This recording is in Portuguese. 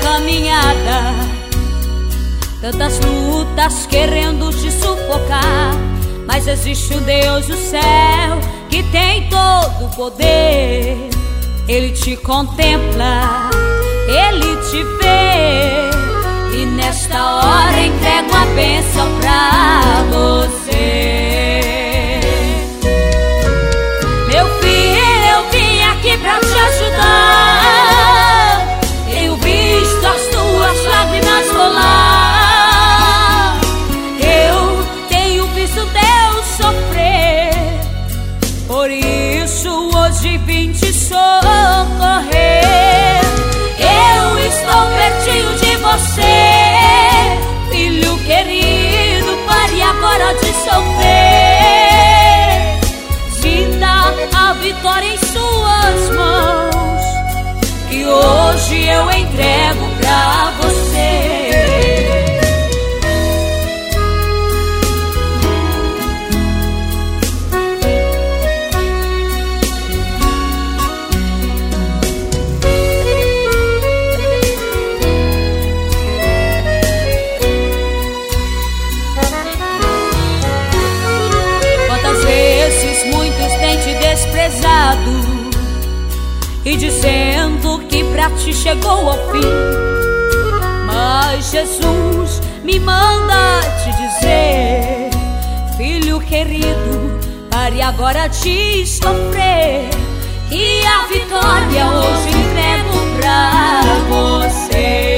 caminhada, tantas lutas querendo te sufocar, mas existe o Deus do céu que tem todo o poder. Ele te contempla, Ele te vê, e nesta hora entrego a bênção pra você. Meu filho, eu vim aqui pra te ajudar. Tenho visto as tuas lágrimas rolar. Eu tenho visto Deus sofrer. Por isso hoje vim te socorrer. Eu estou pertinho de você, filho querido, pare agora de sofrer. Sinta a vitória em suas mãos, que hoje eu entrego pra você. E dizendo que pra ti chegou ao fim, mas Jesus me manda te dizer, filho querido, pare agora de sofrer, e a vitória hoje entrego pra você.